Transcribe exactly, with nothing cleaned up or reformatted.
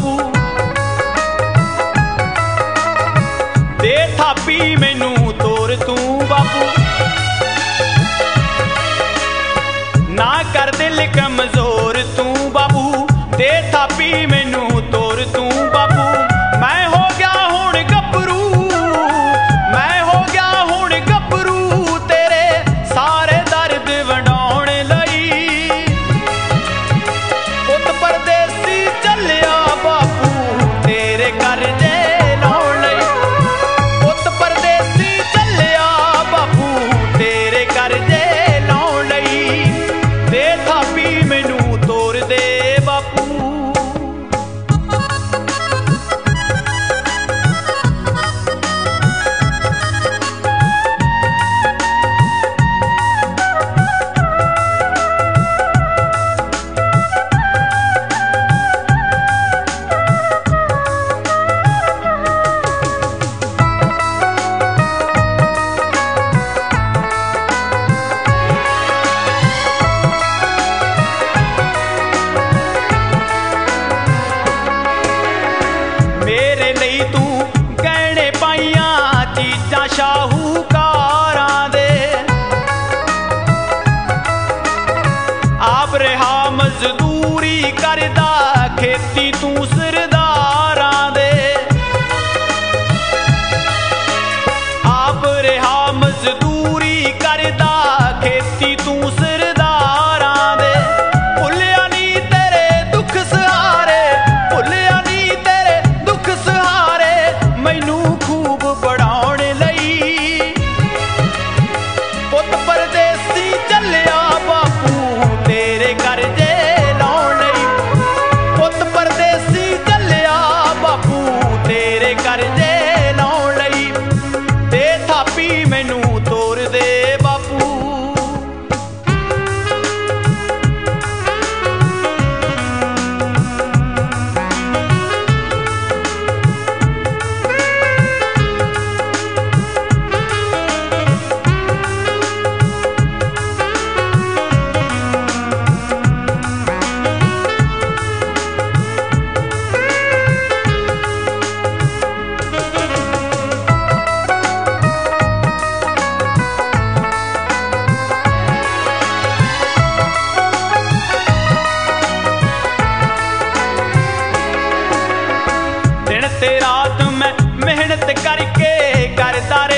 बापू दे थापी मैनू तोर तू बापू ना कर दिल कमजोर तू बापू दे थापी मैनू तोर तू बापू मैं हो गया हुण गभरू मैं हो गया हुण गभरू तेरे सारे दर्द वंडाउण लई पुत परदेसी चलिया बापू तेरे करजे लाउण लई पुत परदेसी चलिया बापू तेरे करजे लाउण लई दे थापी मैनू तोर दे बापू मेरे लिए तू गहने पाइया चीज़ां शाहूकारां दे आप रहा मजदूरी करदा खेती तू सरदारां दे आप रहा मजदूरी करदा खेती तू सरदारां दे भुलिया नी तेरे दुख सहारे भुलिया नी तेरे दुख सहारे मैनू खूब बढ़ाउण लई पुत परदेसी चलिया बापू तेरे करजे लाउण लई पुत परदेसी चलिया बापू तेरे करजे लाउण लई दे थापी मैनू तोर दे बापू दिन ते रात मैं मेहनत करके करदा